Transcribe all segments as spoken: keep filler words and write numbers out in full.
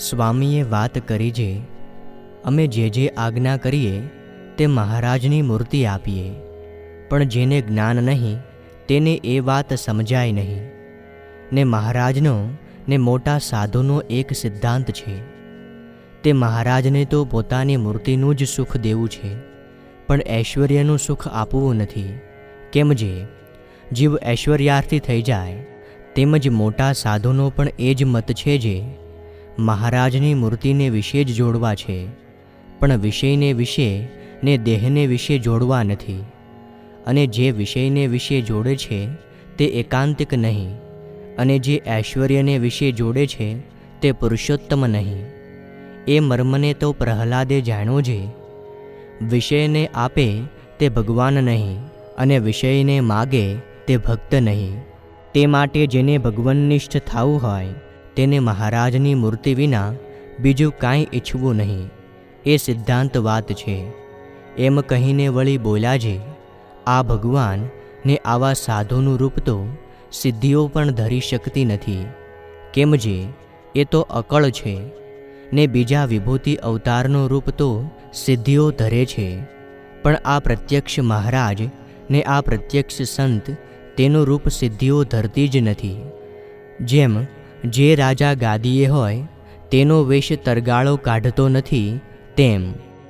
સ્વામીએ વાત કરી જે અમે જે જે આજ્ઞા કરીએ તે મહારાજની મૂર્તિ આપીએ, પણ જેને જ્ઞાન નહીં તેને એ વાત સમજાય નહીં. ને મહારાજનો ને મોટા સાધુનો એક સિદ્ધાંત છે. તે મહારાજને તો પોતાની મૂર્તિનું જ સુખ દેવું છે, પણ ઐશ્વર્યનું સુખ આપવું નથી. કેમ જે જીવ ઐશ્વર્યાર્થી થઈ જાય, તેમજ મોટા સાધુનો પણ એ જ મત છે જે મહારાજની મૂર્તિને વિશે જ જોડવા છે, પણ વિષયને વિશે ને દેહને વિશે જોડવા નથી. અને જે વિષયને વિશે જોડે છે તે એકાંતિક નહીં, અને જે ઐશ્વર્યને વિશે જોડે છે તે પુરુષોત્તમ નહીં. એ મર્મને તો પ્રહલાદે જાણ્યો છે. વિષયને આપે તે ભગવાન નહીં, અને વિષયને માગે તે ભક્ત નહીં. તે માટે જેને ભગવન્નિષ્ઠ થવું હોય તેને મહારાજની મૂર્તિ વિના બીજું કાંઈ ઈચ્છવું નહીં. એ સિદ્ધાંત વાત છે. એમ કહીને વળી બોલ્યા છે, આ ભગવાન ને આવા સાધુનું રૂપ તો સિદ્ધિઓ પણ ધરી શકતી નથી. કેમ જે એ તો અકળ છે, ને બીજા વિભૂતિ અવતારનું રૂપ તો સિદ્ધિઓ ધરે છે, પણ આ પ્રત્યક્ષ મહારાજ ને આ પ્રત્યક્ષ સંત તેનું રૂપ સિદ્ધિઓ ધરતી જ નથી. જેમ જે રાજા ગાદીએ હોય તેનો વેશ તરગાળો કાઢતો નથી, તેમ.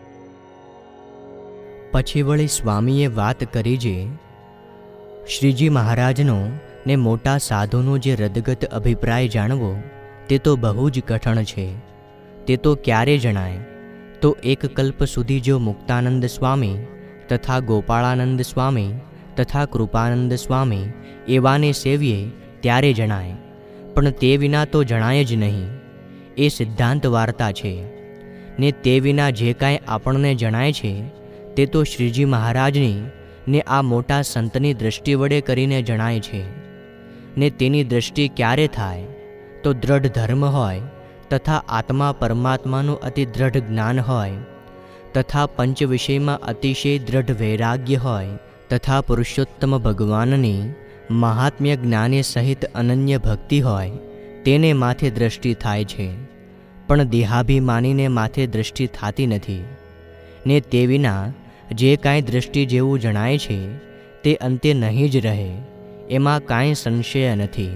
પછી વળી સ્વામીએ વાત કરી જે શ્રીજી મહારાજનો ને મોટા સાધુનો જે રદગત અભિપ્રાય જાણવો તે તો બહુ જ કઠણ છે. તે તો ક્યારે જણાય? તો એક કલ્પ સુધી જો મુક્તાનંદ સ્વામી તથા ગોપાળાનંદ સ્વામી તથા કૃપાનંદ સ્વામી એવાને સેવીએ ત્યારે જણાય, પણ તે વિના તો જણાય જ નહીં. એ સિદ્ધાંત વાર્તા છે. ને તે વિના જે કાંઈ આપણને જણાય છે તે તો શ્રીજી મહારાજની ને આ મોટા સંતની દૃષ્ટિ વડે કરીને જણાય છે. ને તેની દૃષ્ટિ ક્યારે થાય? તો દ્રઢ ધર્મ હોય, તથા આત્મા પરમાત્માનું અતિ દ્રઢ જ્ઞાન હોય, તથા પંચ વિષયમાં અતિશય દ્રઢ વૈરાગ્ય હોય, તથા પુરુષોત્તમ ભગવાનની મહાત્મ્ય જ્ઞાને સહિત અનન્ય ભક્તિ હોય, તેને માથે દૃષ્ટિ થાય છે. પણ દેહાભિમાનીને માથે દૃષ્ટિ થતી નથી. ને તે વિના જે કાંઈ દૃષ્ટિ જેવું જણાય છે તે અંતે નહીં જ રહે, એમાં કાંઈ સંશય નથી.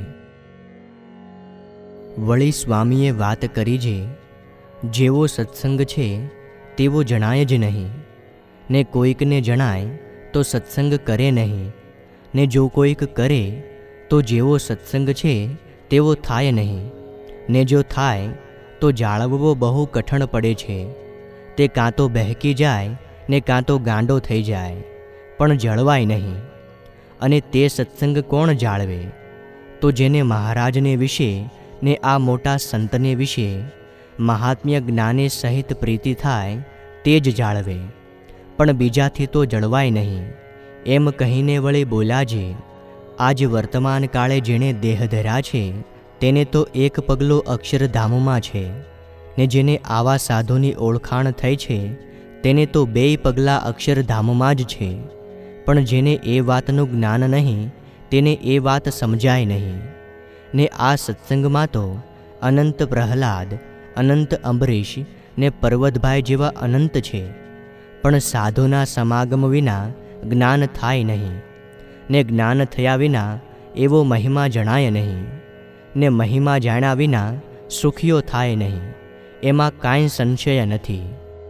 વળી સ્વામીએ વાત કરી છે, જેવો સત્સંગ છે તેવો જણાય જ નહીં, ને કોઈકને જણાય તો સત્સંગ કરે નહીં, ને જો કોઈક કરે તો જેવો સત્સંગ છે તેવો થાય નહીં, ને જો થાય તો જાળવવો બહુ કઠણ પડે છે. તે કાં તો બહેકી જાય ને કાં તો ગાંડો થઈ જાય, પણ જળવાય નહીં. અને તે સત્સંગ કોણ જાળવે? તો જેને મહારાજને વિશે ને આ મોટા સંતને વિશે મહાત્મ્ય જ્ઞાને સહિત પ્રીતિ થાય તે જ જાળવે, પણ બીજાથી તો જળવાય નહીં. એમ કહીને વળી બોલ્યા છે, આજ વર્તમાન કાળે જેણે દેહ ધર્યા છે તેને તો એક પગલો અક્ષરધામમાં છે, ને જેને આવા સાધુની ઓળખાણ થઈ છે તેને તો બેય પગલાં અક્ષરધામમાં જ છે. પણ જેને એ વાતનું જ્ઞાન નહીં તેને એ વાત સમજાય નહીં. ને આ સત્સંગમાં તો અનંત પ્રહલાદ, અનંત અંબરીશ ને પર્વતભાઈ જેવા અનંત છે, પણ સાધુના સમાગમ વિના જ્ઞાન થાય નહીં, ને જ્ઞાન થયા વિના એવો મહિમા જણાય નહીં, ને મહિમા જાણ્યા વિના સુખીઓ થાય નહીં. એમાં કાંઈ સંશય નથી.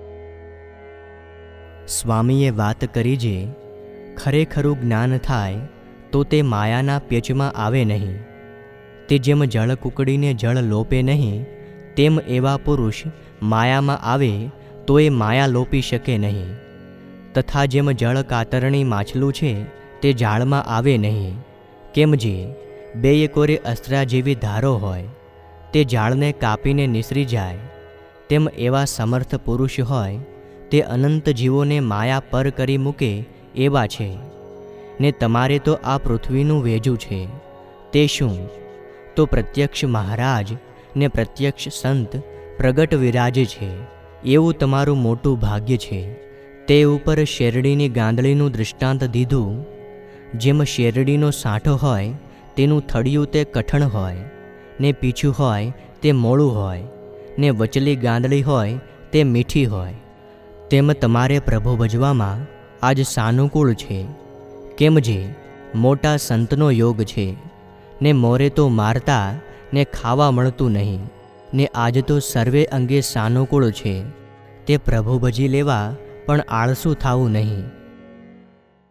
સ્વામીએ વાત કરી જે ખરેખરું જ્ઞાન થાય તો તે માયાના પેચમાં આવે નહીં. તે જેમ જળ કુકડીને જળ લોપે નહીં, તેમ એવા પુરુષ માયામાં આવે તો એ માયા લોપી શકે નહીં. તથા જેમ જળ કાતરણી માછલું છે તે જાળમાં આવે નહીં. કેમ જે બેય કોરે અસ્ત્રા જેવી ધારો હોય, તે જાળને કાપીને નિસરી જાય, તેમ એવા સમર્થ પુરુષ હોય તે અનંત જીવોને માયા પર કરી મૂકે એવા છે. ને તમારે તો આ પૃથ્વીનું વેજું છે, તે શું? તો પ્રત્યક્ષ મહારાજ ને પ્રત્યક્ષ સંત પ્રગટ વિરાજે છે, એવું તમારું મોટું ભાગ્ય છે. તે ઉપર શેરડીની ગાંદડીનું દૃષ્ટાંત દીધું. જેમ શેરડીનો સાંઠો હોય તેનું થડિયું તે કઠણ હોય, ને પીછું હોય તે મોળું હોય, ને વચલી ગાંદડી હોય તે મીઠી હોય, તેમ તમારે પ્રભુ ભજવામાં આજ સાનુકૂળ છે. કેમ જે મોટા સંતનો યોગ છે, ને મોરે તો મારતા ને ખાવા મળતું નહીં, ને આજ તો સર્વે અંગે સાનુકૂળ છે, તે પ્રભુ ભજી લેવા પણ આળસુ થાવું નહીં.